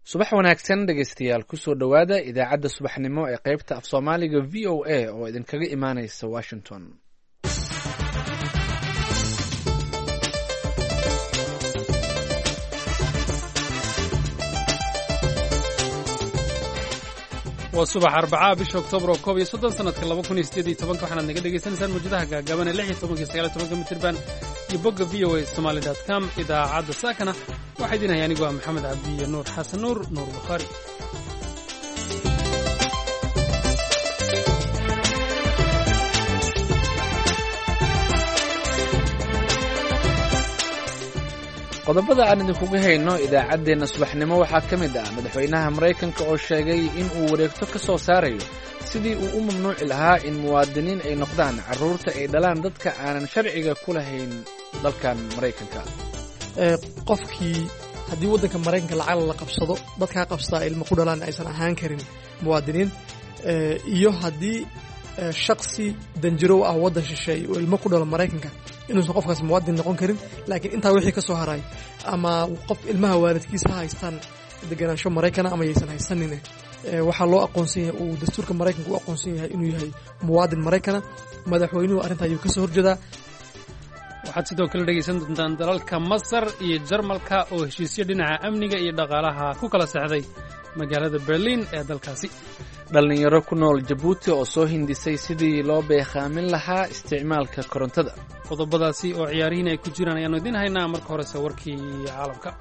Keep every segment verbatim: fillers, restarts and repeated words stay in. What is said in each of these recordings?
subax wanaagsan dhegaystayaal kusoo dhowaada idaacadda subaxnimo ee qaybta af soomaaliga v o a oo idinkaga imaanaysa washington. waa subax arbacaa bisha oktoobar oo koob iyo soddon sanadka laba kun iyo siddeed iyo tobanka waxaanaad naga dhegaysanaysaan mawjadaha gaagaaban ee lix iyo tobanka iyo sagaal iyo tobanka mitirban iyo bogga v o a somali dot com. idaacadda saakana waxaa idin haya anigu ah maxamed cabdi iyo nuur xasan nuur nuur bukhaari. qodobada aan idinkuga hayno idaacaddeenna subaxnimo waxaa ka mid ah madaxweynaha maraykanka oo sheegay in uu wareegto ka soo saarayo sidii uu u mamnuuci lahaa in muwaadiniin ay noqdaan carruurta ay dhalaan dadka aanan sharciga ku lahayn dalkan maraykanka. qofkii haddii waddanka maraykanka lacag la qabsado dadkaa qabsadaa ilmo ku dhalaan aysan ahaan karin muwaadiniin, iyo haddii shaksi danjirow ah waddan shisheeye oo ilmo ku dhalo maraykanka inuusan qofkaas muwaadin noqon karin. laakiin intaa wixii ka soo haray ama qof ilmaha waalidkiisa ha haystaan deganaansho maraykana ama yaysan haysanine waxaa loo aqoonsan yahay uu dastuurka maraykanka u aqoonsan yahay inuu yahay muwaadin maraykana. madaxweynuhu arrinta ayuu ka soo horjeedaa. waxaad sidoo kale dhegaysan doontaan dalalka masar iyo jarmalka oo heshiisyo dhinaca amniga iyo dhaqaalaha ku kala sexday magaalada berliin ee dalkaasi. dhallinyaro ku nool jabuuti oo soo hindisay sidii loo beekhaamin lahaa isticmaalka korontada. qodobadaasi oo ciyaarihiin ay ku jiraan ayaannu idiin haynaa. marka horese warkii caalamka.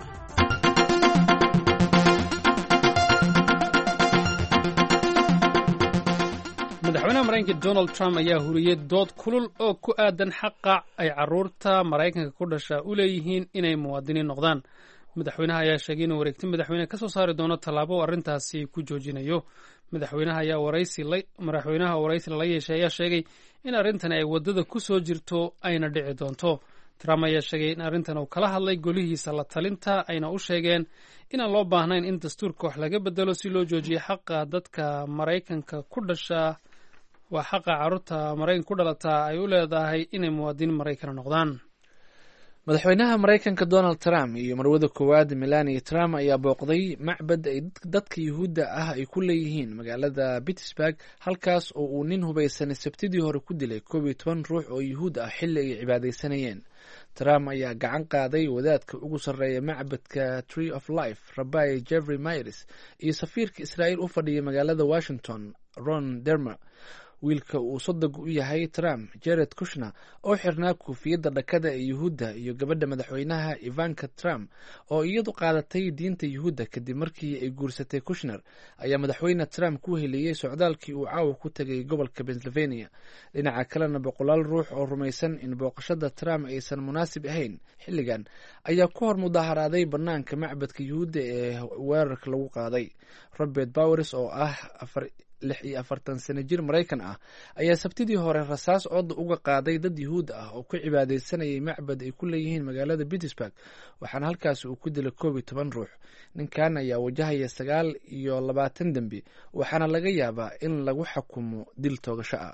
madaxweynaha maraykanka donald trump ayaa huriyey dood kulul oo ku aadan xaqa ay carruurta maraykanka ku dhasha u leeyihiin inay muwaadiniin noqdaan. madaxweynaha ayaa sheegay inuu wareegti madaxweyne ka soo saari doono tallaabo oo arrintaasi ku joojinayo. madaxweynaha ayaa waraysi madaxweynaha waraysi lala yeeshay ayaa sheegay in arrintan ay waddada ku soo jirto ayna dhici doonto. trump ayaa sheegay in arrintan uu kala hadlay golihiisa la talinta ayna u sheegeen inaan loo baahnayn in dastuurka wax laga bedelo si loo joojiyo xaqa dadka maraykanka ku dhasha waa xaqa carruurta maraykanka ku dhalataa ay u leedahay inay muwaadiniin maraykana noqdaan. madaxweynaha maraykanka donald trump iyo marwada koowaad melania trump ayaa booqday macbad ay dadka yuhuudda ah ay ku leeyihiin magaalada pittsburg, halkaas oo uu nin hubaysanay sabtidii hore ku dilay koob iyo toban ruux oo yuhuud ah xilli ay cibaadaysanayeen. trump ayaa gacan qaaday wadaadka ugu sarreeya macbadka tree of life rabbi jeffrey myers iyo safiirka israa'iil u fadhiya magaalada washington ron dermer. wiilka uu sodog u yahay trump jared kushner oo xirnaa kuufiyadda dhakada ee yuhuudda iyo gabadha madaxweynaha ivanka trump oo iyadu qaadatay diinta yuhuudda kadib markii ay guursatay kushner ayaa madaxweyne trump ku heliyey socdaalkii uu caawa ku tegay gobolka pennsylvania. dhinaca kalena boqolaal ruux oo rumaysan in booqashada trump aysan munaasib ahayn xilligan ayaa ku hor mudaharaaday bannaanka macbadka yuhuudda ee weerarka lagu qaaday. robert bowers oo ah lix iyo afartan sano jir maraykan ah ayaa sabtidii hore rasaas cod uga qaaday dad yuhuud ah oo ku cibaadaysanayay macbad ay ku leeyihiin magaalada pittsburg, waxaana halkaas uu ku dilay koob iyo toban ruux. ninkan ayaa wajahaya sagaal iyo labaatan dembi, waxaana laga yaabaa in lagu xukumo dil toogasho ah.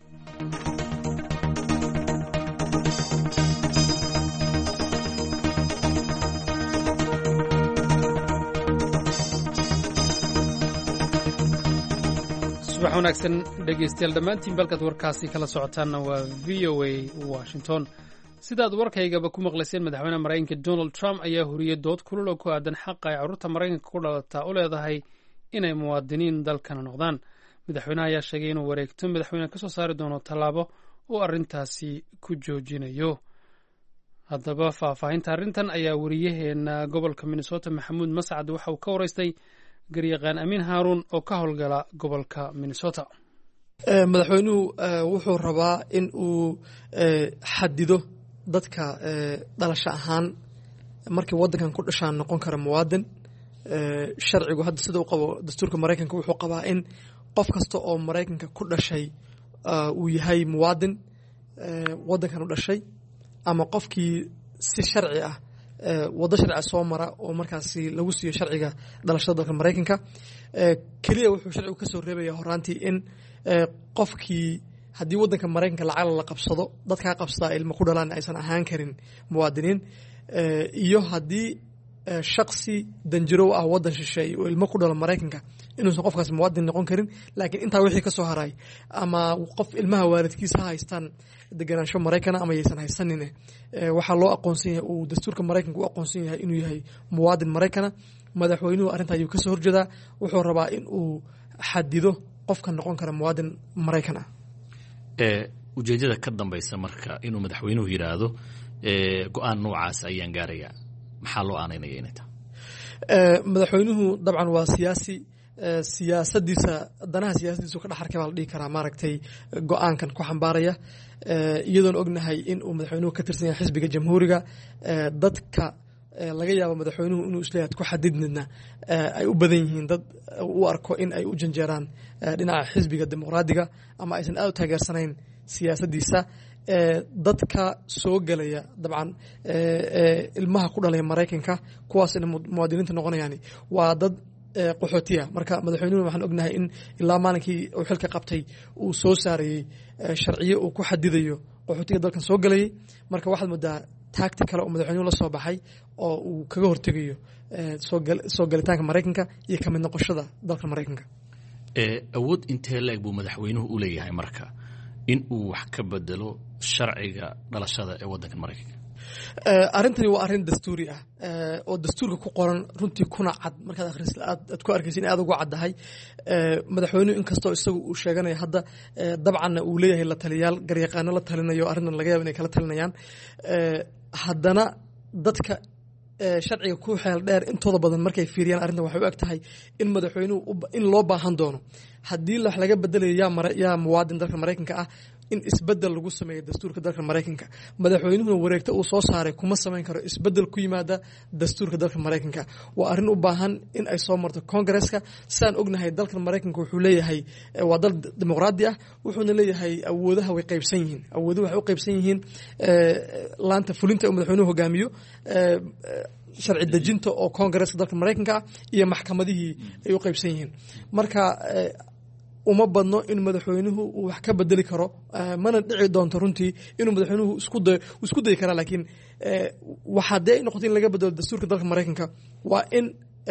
subax wanaagsan dhegaystayaal dhammaantiin balkaad warkaasi kala socotaanna waa v o a washington. sidaad warkaygaba ku maqlayseen madaxweynaha maraykanka donald trump ayaa huriyey dood kulul oo ku aadan xaqa ay carruurta maraykanka ku dhalataa u leedahay inay muwaadiniin dalkana noqdaan. madaxweynaha ayaa sheegay inuu wareegto madaxweyne ka soo saari doono tallaabo uu arrintaasi ku joojinayo. haddaba faahfaahinta arrintan ayaa wariyaheena gobolka minnesota maxamuud mascad waxa uu ka waraystay garyaqaan amiin haaruun oo ka howlgala gobolka minnesota. madaxweynuhu wuxuu rabaa in uu xadido dadka dhalasho ahaan markii waddankan ku dhashaan noqon kara muwaadin. sharcigu hadda sida uu qabo dastuurka maraykanka wuxuu qabaa in qof kasta oo maraykanka ku dhashay uu yahay muwaadin waddankan u dhashay, ama qofkii si sharci ah waddo sharciga soo mara oo markaasi lagu siiyo sharciga dhalashada dalka maraykanka. keliya wuxuu sharcigu ka soo reebaya horaantii in qofkii haddii waddanka maraykanka lacag la qabsado dadkaa qabsadaa ilmo ku dhalaan aysan ahaan karin muwaadiniin, iyo haddii shaksi danjiro ah waddan shisheeye oo ilmo ku dhalo maraykanka inuusan qofkaas muwaadin noqon karin laakiin intaa wixii ka soo haray ama qof ilmaha waalidkiisa ha haystaan deganaansho maraykana ama yaysan haysanine waxaa loo aqoonsan yahay uu dastuurka maraykanka u aqoonsan yahay inuu yahay muwaadin maraykana madaxweynuhu arrinta ayuu ka soo horjeedaa wuxuu rabaa in uu xadido qofka noqon kara muwaadin maraykan ah ujeedada ka dambaysa marka inuu madaxweynuhu yidhaahdo go-aan noocaas ayaan gaarayaa maxaa loo aanaynaya inay tahay madaxweynuhu dabcan waa siyaasi siyaasadiisa danaha siyaasadiisu ka dhex arkay baa la dhihi karaa maaragtay go-aankan ku xambaaraya iyadoon ognahay in uu madaxweynuhu ka tirsan yahay xisbiga jamhuuriga dadka laga yaabo madaxweynuhu inuu isleeyahay ku xadidnidna ay u badan yihiin dad u arko in ay u janjeeraan dhinaca xisbiga dimuqraadiga ama aysan aad u taageersanayn siyaasaddiisa dadka soo gelaya dabcan ilmaha ku dhalaya maraykanka kuwaasina muwaadiniinta noqonayaan waa dad qaxootiya marka madaxweynuhu waxaan ognahay in ilaa maalinkii uu xilka qabtay uu soo saarayey sharciyo uu ku xadidayo qaxootiga dalkan soo gelayay marka waxaad moodaa taagti kale oo madaxweynuhu la soo baxay oo uu kaga hortegayo soo gelitaanka maraykanka iyo ka mid noqoshada dalka maraykanka awood intee la-eg buu madaxweynuhu u leeyahay marka in uu wax ka bedelo sharciga dhalashada ee waddanka maraykanka arrintani waa arrin dastuuri ah oo dastuurka ku qoran runtii kuna cad markaad akhrisid aad ku arkaysa in aad ugu caddahay madaxweynuhu inkastoo isagu uu sheeganayo hadda dabcanna uu leeyahay la taliyaal garyaqaano la talinayo arrintan laga yaabo inay kala talinayaan haddana dadka sharciga ku xeel dheer intooda badan markay fiiriyaan arrintan waxay u eg tahay in madaxweynuhu in loo baahan doono haddii wax laga bedelayo yaa muwaadin dalka maraykanka ah in isbedel lagu sameeyo dastuurka dalka maraykanka madaxweynuhuna wareegto uu soo saaray kuma samayn karo isbedel ku yimaada dastuurka dalka maraykanka waa arrin u baahan in ay soo marto kongareska sidaan ognahay dalkan maraykanka wuxuu leeyahay waa dal dimuqraadi ah wuxuuna leeyahay awoodaha way qaybsan yihiin awooduhu waxay u qaybsan yihiin laanta fulinta uu madaxweynuhu hogaamiyo sharci dejinta oo kongareska dalka maraykanka ah iyo maxkamadihii ay u qaybsan yihiin marka uma badno in madaxweynuhu uu wax ka bedeli karo mana dhici doonto runtii inuu madaxweynuhu isku dayi karaa laakiin waxaa dee ay noqoto in laga bedelo dastuurka dalka maraykanka waa in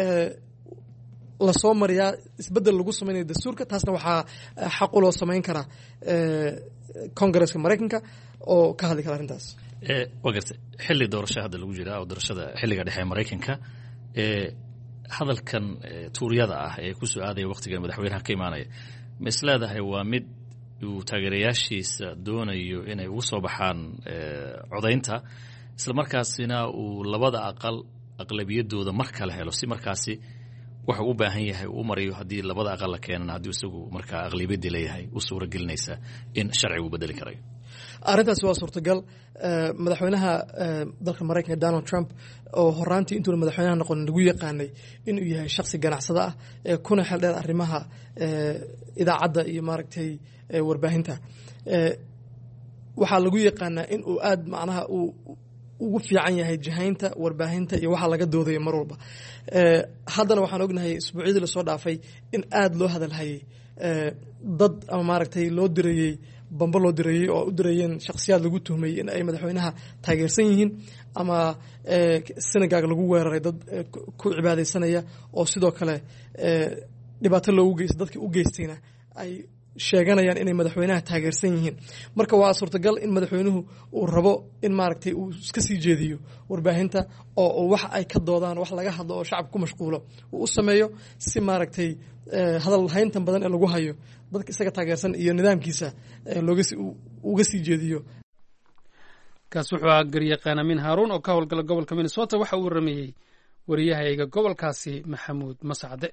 lasoo mariyaa isbedel lagu samaynayo dastuurka taasna waxaa xaqu loo samayn karaa kongareska maraykanka oo ka hadli kara arrintaas waa garta xilli doorasho hadda lagu jiraa oo doorashada xilliga dhexe ee maraykanka hadalkan tuuryada ah ee ku soo aadaya wakhtigan madaxweynaha ka imaanaya ma is leedahay waa mid uu taageerayaashiisa doonayo inay ugu soo baxaan codaynta isla markaasina uu labada aqal aqlabiyadooda mar kale helo si markaasi wuxuu u baahan yahay uu mariyo haddii labada aqal la keenana haddii isagu markaa aqlabiyadii leeyahay u suuro gelinaysa in sharcigu bedeli karayo arrintaasi waa suurtagal madaxweynaha dalka maraykanka donald trump oo horaantii intuuna madaxweynaha noqon lagu yaqaanay inuu yahay shaksi ganacsado ah kuna xel dheer arrimaha idaacadda iyo maaragtay warbaahinta waxaa lagu yaqaanaa in uu aad macnaha uu ugu fiican yahay jihaynta warbaahinta iyo waxa laga doodayo mar walba haddana waxaan ognahay isbuucyadii lasoo dhaafay in aad loo hadalhayay dad ama maaragtay loo dirayey bambo loo direeyey oo u direeyeen shakhsiyaad lagu tuhmayey in ay madaxweynaha taageersan yihiin ama senegaag lagu weeraray dad ku cibaadaysanaya oo sidoo kale dhibaato loogu geysta dadkii u geystayna ay sheeganayaan inay madaxweynaha taageersan yihiin marka waa suurtagal in madaxweynuhu uu rabo in maaragtay uu iska sii jeediyo warbaahinta oo wax ay ka doodaan wax laga hadlo oo shacabka ku mashquulo uu u sameeyo si maaragtay hadal hayntan badan ee lagu hayo dadka isaga taageersan iyo nidaamkiisa uga sii jeediyo kaas wuxuu ahaa garyaqaan amiin haaruun oo ka howlgala gobolka minnesota waxa uu warameeyey wariyahayga gobolkaasi maxamuud masacde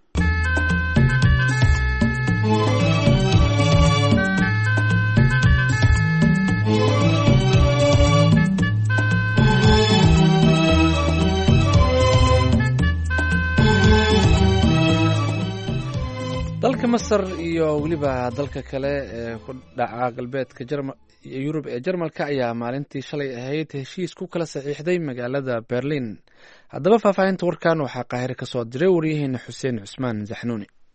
dalka masar iyo weliba dalka kale ee ku dhaca galbeedka yurub ee jarmalka ayaa maalintii shalay ahayd heshiis ku kala saxiixday magaalada berlin haddaba faahfaahinta warkan waxaa qaahire ka soo diray waryaheena xuseen cusmaan zaxnuuni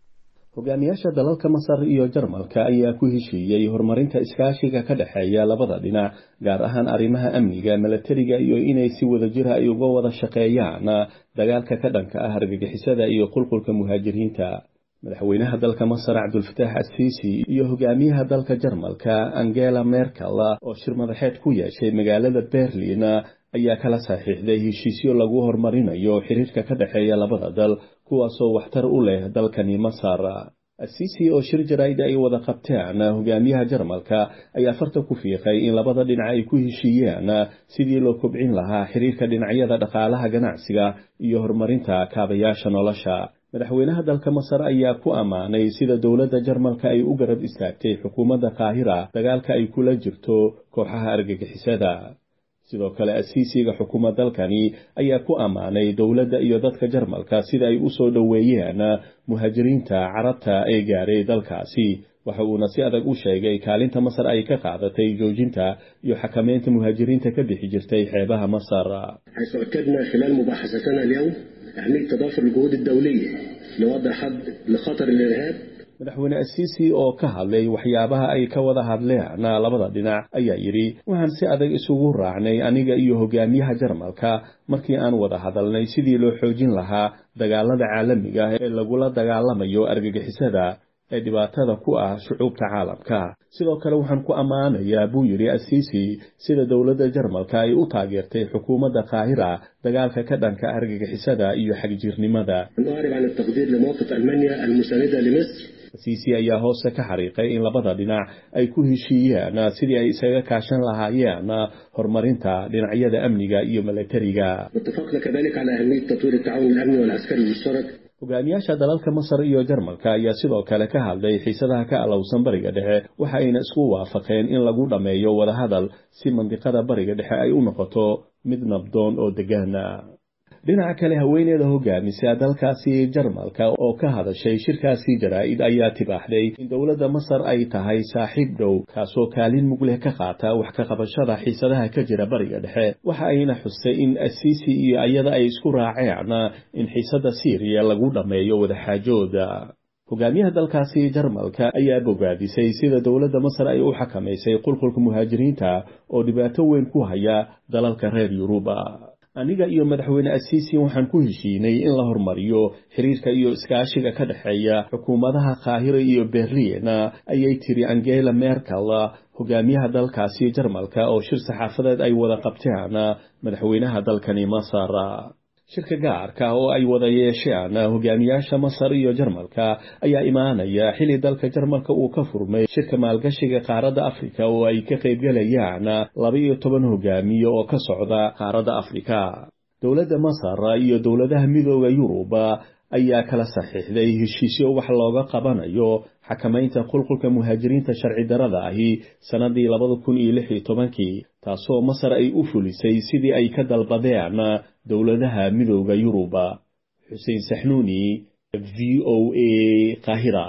hogaamiyaasha dalalka Masar iyo Jarmalka ayaa ku heshiiyey horumarinta iskaashiga ka dhaxeeya labada dhinac gaar ahaan arrimaha amniga, milatariga iyo inay si wadajir ah uga wada shaqeeyaan dagaalka ka dhanka ah argagixisada iyo qulqulka muhaajiriinta. madaxweynaha dalka Masar Abdul Fattah al-Sisi iyo hogaamiyaha dalka Jarmalka Angela Merkel oo shir madaxeed ku yeeshay magaalada Berlin ayaa kala saxiixday heshiisyo lagu horumarinayo xiriirka ka dhaxeeya labada dal kuwaasoo waxtar u leh dalkani Masar. al-Sisi oo shir jaraa'id ay wada qabteen hogaamiyaha Jarmalka ayaa farta ku fiiqay in labada dhinac ay ku heshiiyeen sidii loo kobcin lahaa xiriirka dhinacyada dhaqaalaha, ganacsiga iyo horumarinta kaabayaasha nolosha. madaxweynaha dalka Masar ayaa ku amaanay sida dowladda Jarmalka ay u garab istaagtay xukuumadda Qaahira dagaalka ay kula jirto kooxaha argagixisada. sidoo kale al-Sisiga xukuumadda dalkani ayaa ku amaanay dowladda iyo dadka Jarmalka sida ay u soo dhaweeyeen muhaajiriinta Carabta ee gaaray dalkaasi. waxa uuna si adag u sheegay kaalinta Masar ay ka qaadatay joojinta iyo xakameynta muhaajiriinta ka bixi jirtay xeebaha Masar. حيث أكدنا خلال مباحثتنا اليوم أهمية تضافر الجهود الدولية لوضع حد لخطر الإرهاب. madaxweyne al-Sisi oo ka hadlay waxyaabaha ay ka wada hadleen labada dhinac ayaa yiri waxaan si adag isugu raacnay aniga iyo hogaamiyaha Jarmalka markii aan wada hadalnay sidii loo xoojin lahaa dagaalada caalamiga ah ee lagula dagaalamayo argagixisada ee dhibaatada ku ah shucuubta caalamka. sidoo kale waxaan ku amaanayaa buu yiri al-Sisi sida dowladda Jarmalka ay u taageertay xukuumadda Qaahira dagaalka ka dhanka argagixisada iyo xagjirnimada. نعرب عن التقدير لموقف ألمانيا المساندة لمصر. al-Sisi ayaa hoose ka xariiqay in labada dhinac ay ku heshiiyeen sidii ay isaga kaashan lahaayeen horumarinta dhinacyada amniga iyo milatariga. واتفقنا كذلك على أهمية تطوير التعاون الأمني والعسكري المشترك. hogaamiyaasha dalalka Masar iyo Jarmalka ayaa sidoo kale ka hadlay xiisadaha ka alowsan bariga dhexe waxa ayna isku waafaqeen in lagu dhameeyo wada hadal si mandiqada bariga dhexe ay u noqoto mid nabdoon oo degan. dhinaca kale haweeneyda hogaamisa dalkaasi Jarmalka oo ka hadashay shirkaasi jaraa'id ayaa tibaaxday in dowladda Masar ay tahay saaxiib dhow kaasoo kaalin mug leh ka qaata wax ka qabashada xiisadaha ka jira bariga dhexe. waxa ayna xustay in al-Sisi iyo ayada ay isku raaceen in xiisada Syria lagu dhameeyo wada xaajooda. hogaamiyaha dalkaasi Jarmalka ayaa bogaadisay sida dowladda Masar ay u xakameysay qulqulka muhaajiriinta oo dhibaato weyn ku haya dalalka reer Yuruba. aniga iyo madaxweyne al-Sisi waxaan ku heshiinay in la horumariyo xiriirka iyo iskaashiga ka dhaxeeya xukuumadaha Qaahira iyo Berlin ayay tiri Angela Merkel hogaamiyaha dalkaasi Jarmalka oo shir saxaafadeed ay wada qabteen madaxweynaha dalkani Masar. shirka gaarka oo ay wada yeesheen hogaamiyaasha Masar iyo Jarmalka ayaa imaanaya xilli dalka Jarmalka uu ka furmay shirka maalgashiga qaaradda Afrika oo ay ka qaybgalayaan laba iyo toban hogaamiye oo ka socda qaaradda Afrika. dowladda Masar iyo dowladaha midooda Yurub ayaa kala saxiixday heshiisyo wax looga qabanayo xakameynta qulqulka muhaajiriinta sharci darada ahi sanadii laba kun iyo lix iyo toban taasoo Masar ay u fulisay sidii ay ka dalbadeen dowladaha midooda Yurub. Xuseen Saxnuuni, V O A, Qaahira.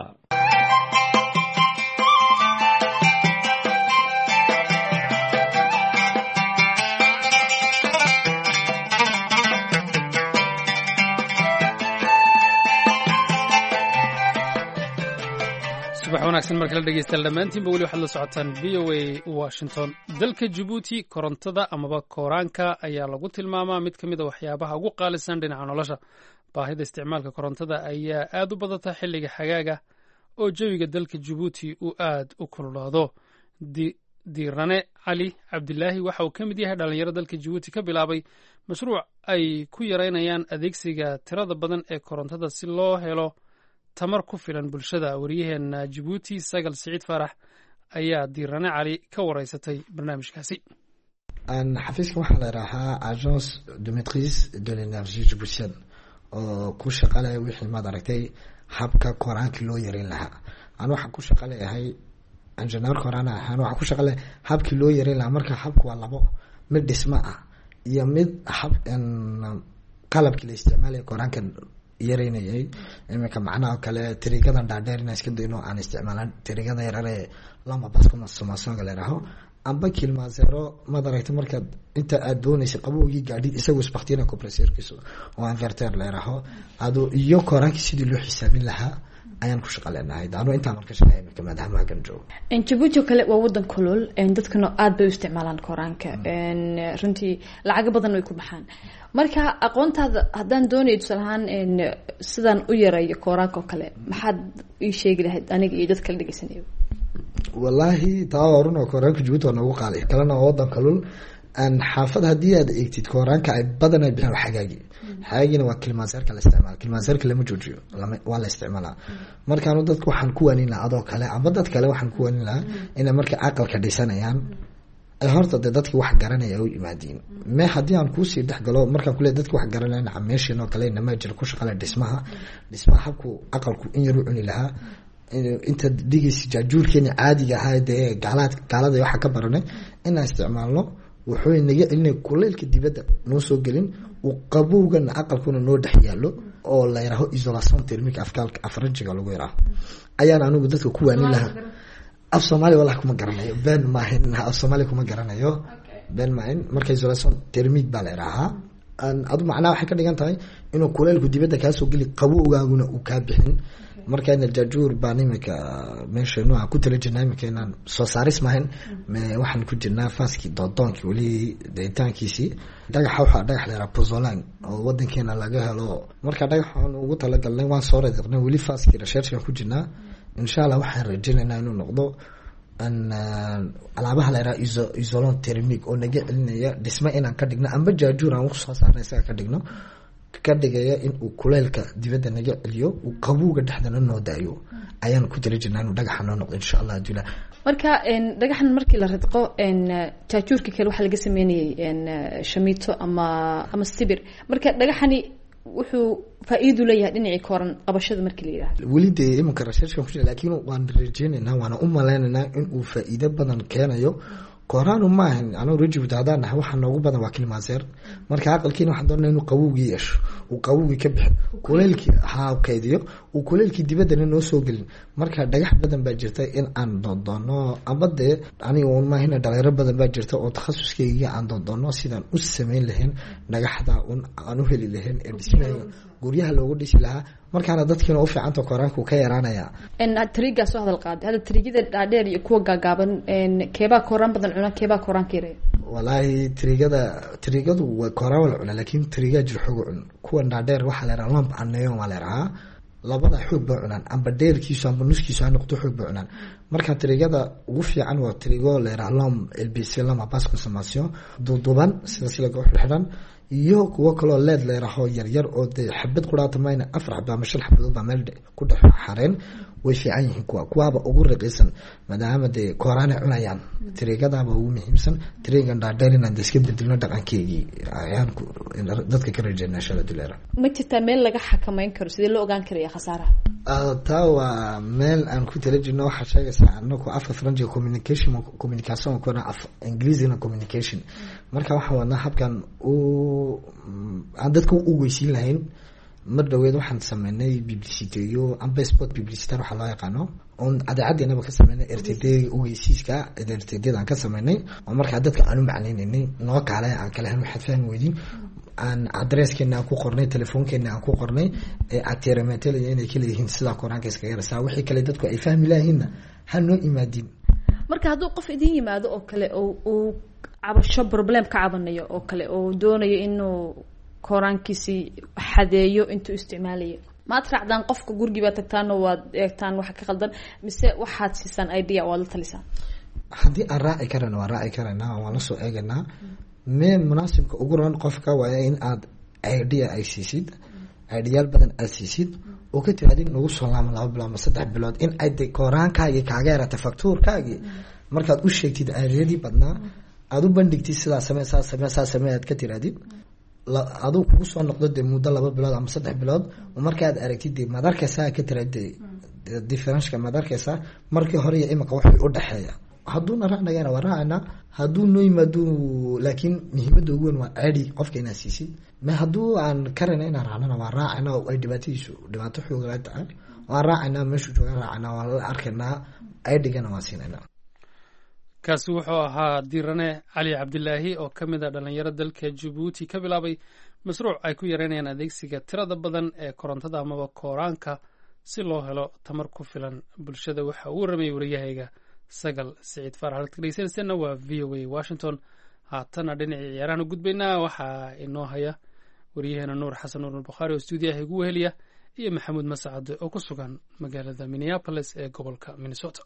subax wanaagsan markala dhegeystayaal dhammaantiinba weli waxaad la socotaan v o a Washington. dalka Djibouti korontada amaba kooraanka ayaa lagu tilmaamaa mid ka mid a waxyaabaha ugu qaalisan dhinaca nolosha. baahida isticmaalka korontada ayaa aad u badata xilliga xagaaga oo jawiga dalka Djibouti uu aad u kululaado. diirane cali cabdilaahi waxa uu ka mid yahay dhalinyaro dalka Djibouti ka bilaabay mashruuc ay ku yareynayaan adeegsiga tirada badan ee korontada si loo helo tamar ku filan bulshada. wariyaheena Djibouti Sagal Siciid Farax ayaa diirane cali ka wareysatay barnaamijkaasi. xafiiska waxaa la yidhaahaa agence de maîtrise de l'énergie djiboutienne oo ku shaqalaya wixii maad aragtay habka kooraankii loo yareyn lahaa. anu waxaan ku shaqaleeyahay injineer kooraan ahaan waxaan ku shaqaleeyahay habkii loo yareyn lahaa. marka habku waa labo, mid dhismo ah iyo mid hab qalabkii la isticmaalaya kooraanka yareynayay. iminka macnaha kale tirigadan dhaadheer inaan iska dayno aan isticmaalan tirigada yarare lama baskuma sumasoonga la yidhaaho amba kilmaasero maad aragtay markaad inta aad doonaysa qabowgii gaadhid isagu isbaktina compressorkiisu oo inverter leeraho adu iyo koraanki sidii loo xisaabin lahaa ayaan ku shaqaleenahay daano intaan marka shaqeeyay marka maadaama hagan joogo in Djibouti kale waa wadan kulul in dadkana aad bay u isticmaalaan koraanka in runtii lacag badan way ku baxaan marka aqoontaada hadaan doonayo tusalahaan in sidan u yareeyo koraanka kale maxaad ii sheegi lahayd aniga iyo dadka dhageysanaya wallahi taawurna koraanka Djibouti waa ugu qaalay kalena wadan kulul an xaafad hadii aad eegtid koraanka ay badan ay bixin xagaagi xaagina waa kilmaanserka la isticmaal kilmaanserka lama joojiyo lama waa la isticmaalaa markaanu dadku waxaan ku waanin lahaa adoo kale ama dad kale waxaan ku waanin lahaa in marka aqalka dhisanayaan ay horta dadkii wax garanaya u yimaadeen ma hadii aan ku sii dhaxgalo markaan kule dadkii wax garanayna meeshan oo kale inama jir ku shaqala dhismaha dhismaha habku aqalku in yar u cuni lahaa inta digisi jaajuurkeena caadiga ahaa ee gaalad gaalada waxa ka baranay in aan isticmaalno wuxuu inaga inay kuleelka dibadda noo soo gelin oo qabowgan aqalkuna noo dhaxyaalo oo la yiraahdo isolation thermique afkalka afranjiga lagu yiraahdo ayaan anigu dadka ku waanin lahaa af Soomaali walahi kuma garanayo been ma ahin af Soomaali kuma garanayo been ma ahin marka isolation thermique baa la yiraahdaa aan adu macnaa waxa ka dhigan tahay inuu kuleelku dibadda ka soo geli qabowgaaguna uu ka bixin marka in jaajuur baanimika meesha nooca ku tala jirnaa imikeenan soo saaris maahan waxaan ku jirnaa faaski doodoonki wali deetaankiisi dhagaxa waxa dhagax leeyahay pozolan oo wadankeena laga helo marka dhagaxan ugu tala galnay waan soo reednay wali faaski research ku jirnaa insha Allah waxaan rajaynaynaa inuu noqdo an alaabaha leeyahay iso isolation thermique oo naga celinaya dhisma inaan ka dhigno amba jaajuur aan u soo saarnay isaga ka dhigno ka dhigaya in uu kuleelka dibadda naga celiyo uu qabowga dhexdana noo daayo ayaan ku tala jirnaa inuu dhagaxa noo noqdo insha Allah jula marka in dhagaxan markii la ridqo in jaajuurka kale waxa laga sameeyay in shamiito ama ama sibir marka dhagaxani wuxuu faa'iido leeyahay dhinacii koran qabashada markii la yiraahdo wali de imanka research ku jira laakiin waan rajaynaynaa waana u maleynaynaa in uu faa'iido badan keenayo koraanu ma ahan anoo Djibouti hadaan waxa noogu badan waa kilmaaser marka aqalkiina waxaan doonaa inuu qabowgii yeesho uu qabowgii ka bixin kuleelkii ha kaydiyo uu kuleelkii dibadda noo soo gelin marka dhagax badan baa jirta in aan doono abade aniga oo ma hina dhalinyaro badan baa jirta oo takhasuskeyga aan doono sidaan u sameyn lahayn dhagaxda aan u heli lahayn ee dhismaha guryaha loogu dhisi lahaa markaana dadkina u fiicanta koraanku ka yaraanaya in triga soo hadal qaad hada trigida dhaadheer iyo kuwa gaagaaban in keeba koraan badan cuna keeba koraan kiray wallahi trigada trigadu waa koraan wala cuna laakiin triga jir xoog cun kuwa dhaadheer waxa la yiraahdaa lamp anayo wala yiraahdaa labada xoog baa cunaan amba dheerkiisu amba nuskiisu aan noqdo xoog baa cunaan marka trigada ugu fiican waa trigo la yiraahdo lam L B C lama basse consommation duuduban sida sida goox xiran iyo kuwa kale leed leeraho yar yar oo de xabad quraata mayna afar xabba ama shan xabad ba meel ku dhex xareen way fiican yihiin kuwa kuwaaba ugu raqiisan maadaama de kooraan cunayaan trigada ba ugu muhiimsan trigan dhaadheer inaan iska beddelno dhaqankeegii ayaan dadka ka rajaynaa shaqada dileera ma jirtaa meel laga xakameyn karo sidee loo ogaan karayaa khasaaraha taa waa meel aan ku tala jirno waxa sheegaysaa annagu afka French communication communication kuna af Englishna communication marka waxa wadna habkan oo aan dadku u weysiin lahayn mar dhaweed waxaan sameynay publicity iyo amba spot publicity waxa loo yaqaano on adaacadina ka sameynay R T D ogeysiiska R T D aan ka sameynay oo marka dadka aanu macnaynay noo kale aan kala han waxaan fahmi weydin aan addresskeena ku qornay telefoonkeena aan ku qornay ee ateermetel inay kala yihiin sida koraanka iska yarsaa wixii kale dadku ay fahmi lahayn hanoo imaadin marka hadduu qof idin yimaado oo kale oo uu cabasho problem ka cabanayo oo kale oo doonayo inuu koraankiisi xadeeyo intuu isticmaalayo ma atracdan qofka guriga tagtaan oo waad eegtaan waxa ka qaldan mise waxaad siisan idea oo la talisaan hadii aan raaci karana waa raaci karana waan la soo eeganaa meel munaasibka ugu roon qofka waa in aad idea ay siisid ideal badan aad siisid oo ka tiraadin nagu soo laamo laba bilood ama saddex bilood in ay de kooraankaaga kaaga yarata faktuurkaaga markaad u sheegtid aadiyadii badnaa aad u bandhigtid sidaa samee saa samee saa samee aad ka tiraadid adu kugu soo noqdo de muddo laba bilood ama saddex bilood markaad aragtid de madarkaysa ka tiraadid difference-ka madarkaysa markii hore iyo imika wax u dhaxeeya hadduu raacnayna waa raacna hadduu noo yimaado laakiin muhiimadda ugu weyn waa aadi qofka inaad siisid ma hadduu aan karana inaan raacnana waa raacna oo ay dhibaatadiisu dhibaato xoog la tahay waan raacnaa meeshu jooga raacnaa waan la arkaynaa adigana waan siinayna kaasi wuxuu ahaa diirane cali cabdilaahi oo ka mid a dhallinyaro dalka jabuuti ka bilaabay mashruuc ay ku yareynayaan adeegsiga tirada badan ee korontada amaba kooraanka si loo helo tamar ku filan bulshada. waxa uu waramayay wariyahayga sagal siciid faarax. halka dhegeysanayseena waa v o a washington. haatana dhinacii ciyaarahan u gudbaynaa. waxaa inoo haya waryaheena nuur xasan nuur albukhaari oo stuudiyaha igu weheliya iyo maxamuud mascade oo ku sugan magaalada minneapolis ee gobolka minnesota.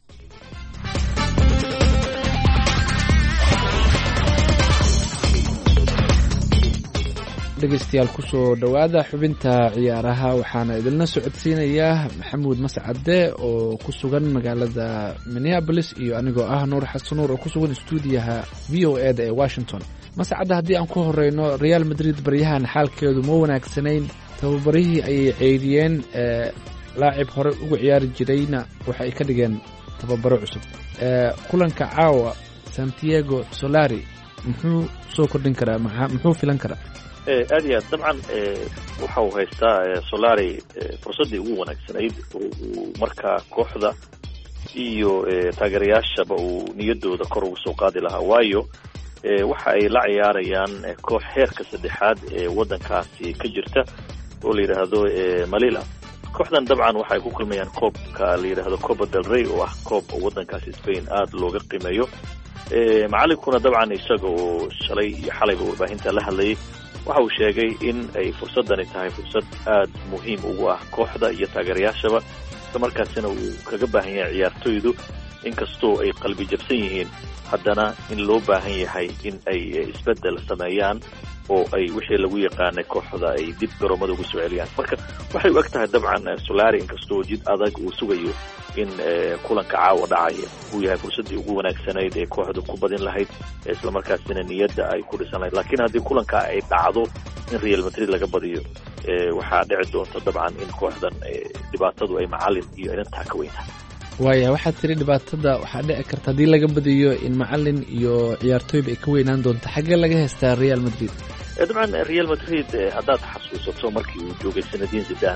dhegeystayaal kusoo dhowaada xubinta ciyaaraha waxaana idinla socodsiinayaa maxamuud mascade oo ku sugan magaalada minneapolis iyo anigoo ah nuur xasan nuur oo ku sugan stuudiyaha v o e da ee washington. mascade haddii aan ku horeyno real madrid baryahan xaalkeedu ma wanaagsanayn, tababarihii ayay ceydiyeen, laacib hore ugu ciyaari jirayna waxa ay ka dhigeen tababaro cusub. kulanka caawa santiago solari muxuu soo kordhin karaa, muxuu filan karaa? aad iyo aad dabcan waxa uu haystaa solari fursaddii ugu wanaagsanayd uu markaa kooxda iyo taageerayaashaba uu niyadooda kor ugu soo qaadi lahaa, waayo waxa ay la ciyaarayaan koox heerka saddexaad ee waddankaasi ka jirta oo la yidhaahdo malila. kooxdan dabcan waxa ay ku kulmayaan koobka la yidhaahdo copa del rey oo ah koob oo waddankaasi spain aada looga qiimeeyo. macalinkuna dabcan isaga oo shalay iyo xalayba warbaahinta la hadlayay waxa uu sheegay in ay fursaddani tahay fursad aada muhiim ugu ah kooxda iyo taageerayaashaba, isla markaasina uu kaga baahan yahay ciyaartoydu inkastoo ay qalbi jabsan yihiin haddana in loo baahan yahay in ay isbeddel sameeyaan oo ay wixii lagu yaqaanay kooxda ay dib garoomada ugu soo celiyaan. marka waxay u eg tahay dabcan solari inkastoo jid adag uu sugayo in kulanka caawa dhacaya uu yahay fursaddii ugu wanaagsanayd ee kooxda ku badin lahayd, isla markaasina niyadda ay ku dhisan lahayd. laakiin haddii kulanka ay dhacdo in real madrid laga badiyo waxaa dhici doonta dabcan in kooxdan dhibaatadu ay macalin iyo inantaa ka weyntahay. waaya waxaad tiri dhibaatada waxaa dhici karta haddii laga badiyo in macalin iyo ciyaartooyba ay ka weynaan doonto. xaggee laga haystaa real madrid? dabcan real madrid haddaad xasuusato markii uu joogay sanadiin zidan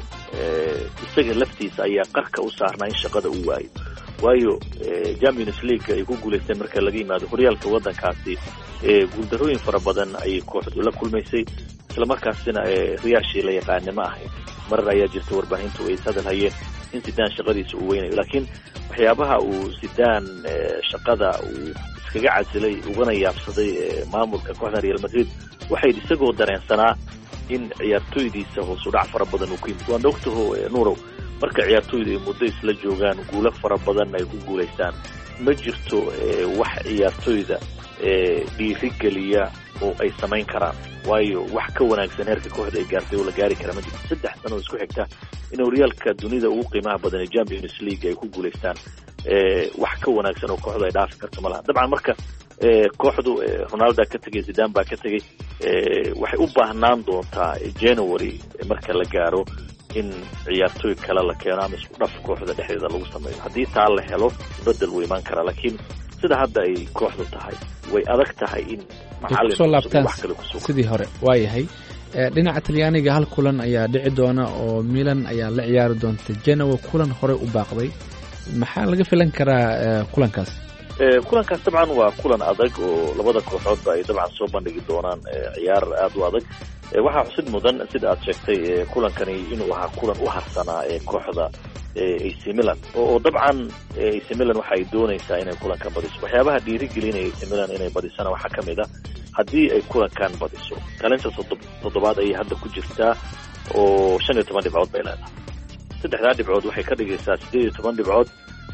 isaga laftiisa ayaa qarka u saarnaa in shaqada uu waayo, waayo champions league ay ku guulaysteen marka laga yimaado horyaalka waddankaasi guuldarooyin fara badan ayay kooxdu la kulmaysay, isla markaasina riyaashii la yaqaane ma ahayn. marar ayaa jirta warbaahintu ay ishadal hayeen in zidan shaqadiisa uu weynayo, laakiin waxyaabaha uu zidan shaqada uu iskaga casilay ugana yaabsaday maamulka kooxda real madrid waxay isagoo dareensanaa in ciyaartooydiisa hoos u dhac fara badan uu ku yimid. waan ogtaho nuurow marka ciyaartooydu ay muddo isla joogaan guulo fara badan ay ku guulaystaan ma jirto wax ciyaartooyda dhiirigeliya oo ay samayn karaan, waayo wax ka wanaagsan heerka kooxda ay gaartay oo la gaari kara ma jirto. saddex sano oo isku xigta in horyaalka dunida ugu qiimaha badan ee champions league ay ku guulaystaan wax ka wanaagsan oo kooxdu ay dhaafi karto ma laha. dabcan marka kooxdu ronaldo ka tegay, zidan baa ka tegay, waxay u baahnaan doontaa january marka la gaaro in ciyaartooy kale la keeno ama isku dhaf kooxda dhexdeeda lagu sameeyo. haddii taa la helo bedel wuu imaan karaa, laakiin sida hadda ay kooxdu tahay way adag tahay in kusoo laabtaan sidii hore. waayahay dhinaca talyaaniga hal kulan ayaa dhici doona oo milan ayaa la ciyaari doonta genoa, kulan hore u baaqday. maxaa laga filan karaa kulankaas? kulankaas dabcan waa kulan adag oo labada kooxoodba ay dabcan soo bandhigi doonaan ciyaar aada u adag. waxaa xusid mudan sida aad sheegtay kulankani inuu ahaa kulan u harsanaa ee kooxda ac milan oo dabcan ac milan waxa ay doonaysaa inay kulankan badiso. waxyaabaha dhiirigelinaya ac milan inay badisana waxaa ka mid a haddii ay kulankan badiso kaalinta toddobaad ayay hadda ku jirtaa oo shan iyo toban dhibcood bay leedahay. saddexdaa dhibcood waxay ka dhigaysaa sideed iyo toban dhibcood.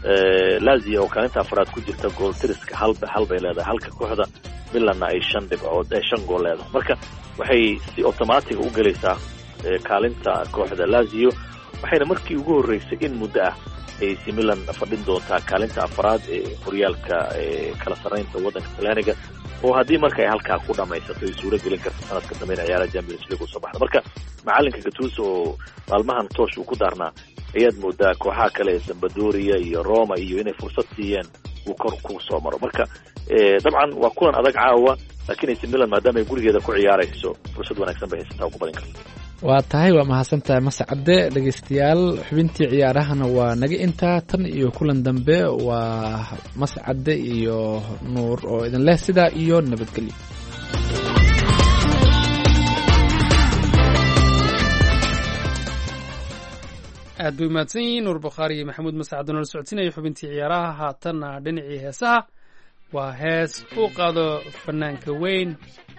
lazia oo kaalinta afraad ku jirta gool tiriska halba hal bay leedahay, halka kooxda milanna ay shan dhibcood ee shan gool leedahay. marka waxay si automatiga u gelaysaa kaalinta kooxda lazio, waxayna markii ugu horreysay in muddo ah ay ac milan fadhin doontaa kaalinta afraad ee horyaalka kala sarreynta waddanka talyaaniga, oo haddii marka ay halkaa ku dhamaysato ay suuro gelin karta sanadka dambe in ciyaaraha champions league usoo baxda. marka macalinka Gattuso oo maalmahan toosh uu ku daarnaa ayaad moodaa kooxaha kale ee Sampdoria iyo Roma iyo inay fursad siiyeen uu kor ku soo maro. marka dabcan waa kulan adag caawa, laakiin ac milan maadaama ay gurigeeda ku ciyaarayso fursad wanaagsan bay haysataa ugu badin karta. waa tahay waa mahadsantahay mascade dhegeystayaal xubintii ciyaarahana waa naga intaa tan iyo kulan dambe waa mascade iyo nuur oo idin leh sidaa iyo nabadgelyo aad bay mahadsan yihiin nuur bukhaari iyo maxamuud mascade noola socodsiinaya xubintii ciyaaraha haatanna dhinacii heesaha waa hees uu qaado fanaanka weyn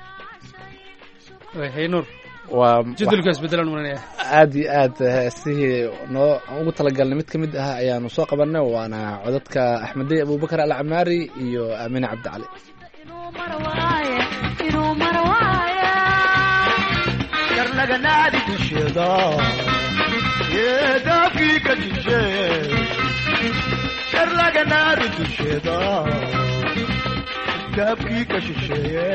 hey nuur waa jadulka isbedelan umanaya aad iyo aad heesihii noo ugu talagalnay mid ka mid ah ayaanu soo qabanay waana codadka axmedey abubakar alcamaari iyo aamine cabdicali karnaganaadi dusheeda yeedaafkii ka jishee karnaganaadi dusheeda daafkii ka shisheeye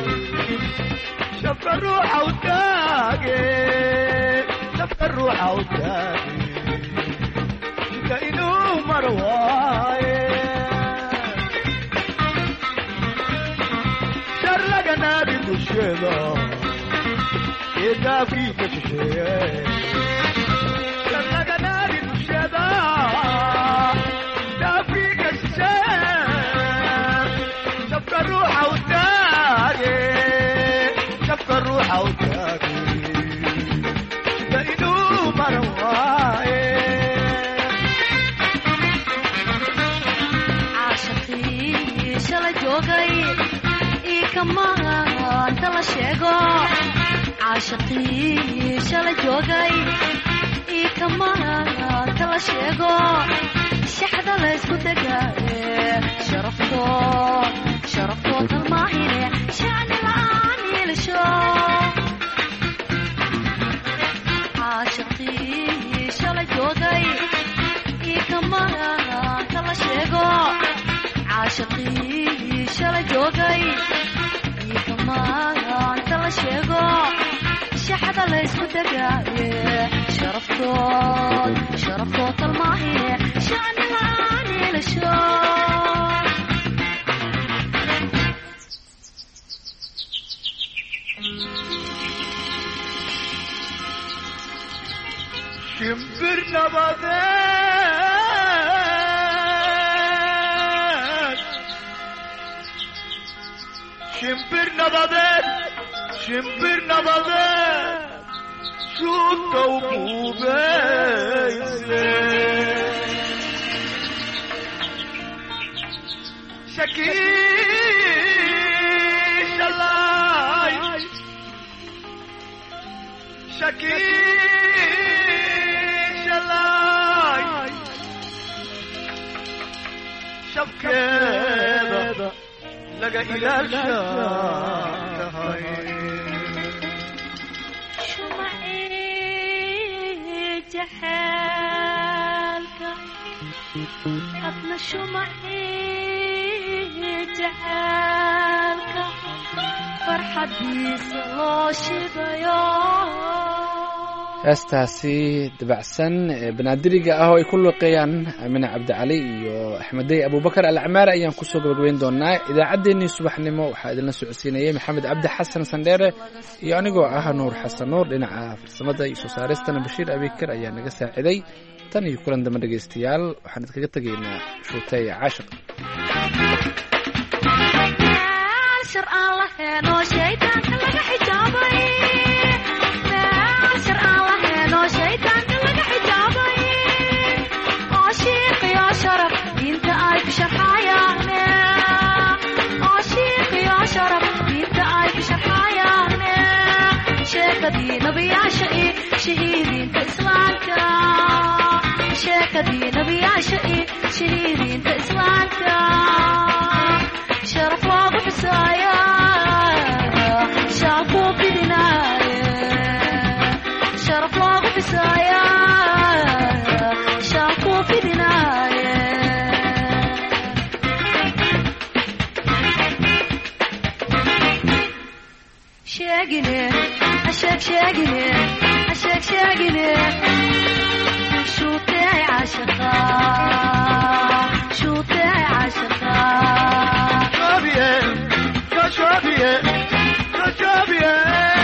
شفك الروح وتاقي شفك الروح وتاقي كأنه مرواي شرق نادي الشيطة يدافي كشيء شرق نادي الشيطة يدافي كشيء شفك الروح وتاقي الروح وتاكي لأنه مرواي عاشقي شلا جوغي إيه كمان انت لا شيغو عاشقي شلا جوغي إيه كمان انت لا شيغو شحدا لا اسكو دقاي شرفتو شرفتو تلماهيني شعني الآن عاشقي شلا جوغي إيه كمان تلا شيغو عاشقي شلا جوغي إيه كمان تلا شيغو شحدا لا اسكو دقاي شرفتو شرفتو تلماهي شعني الآن لشو شمبرنا بدات شمبرنا بدات شمبرنا بدات شو توبوبي شكيش الله شكيش الله شبكة لقى إلى الشاهي شمعي جحالك أبنى شمعي جحالك فرحة بيس الله شبيان heestaasi dabacsan ee banaadiriga ah oo ay ku luqeeyaan aamine cabdicali iyo axmedey abubakar alcamaari ayaan kusoo gabagabeyn doonaa idaacaddeenii subaxnimo waxaa idinla socodsiinayay maxamed cabdi xasan sandheere iyo anigoo ah nuur xasan nuur dhinaca farsamada iyo soo saaristana bashiir abikar ayaa naga saaciday tan iyo kulan dambe dhegaystayaal waxaan idinkaga tegaynaa shuutay caashiq نبي عشقي شهيدين تسلانك شاكدي نبي عشقي شهيدين تسلانك شرف واضح سايا شعبو بدنايا شرف واضح سايا شعبو بدنايا شاقني عشاك شاقني عشاك شاقني شو تاعي عاشقا شو تاعي عاشقا شابيه شابيه شابيه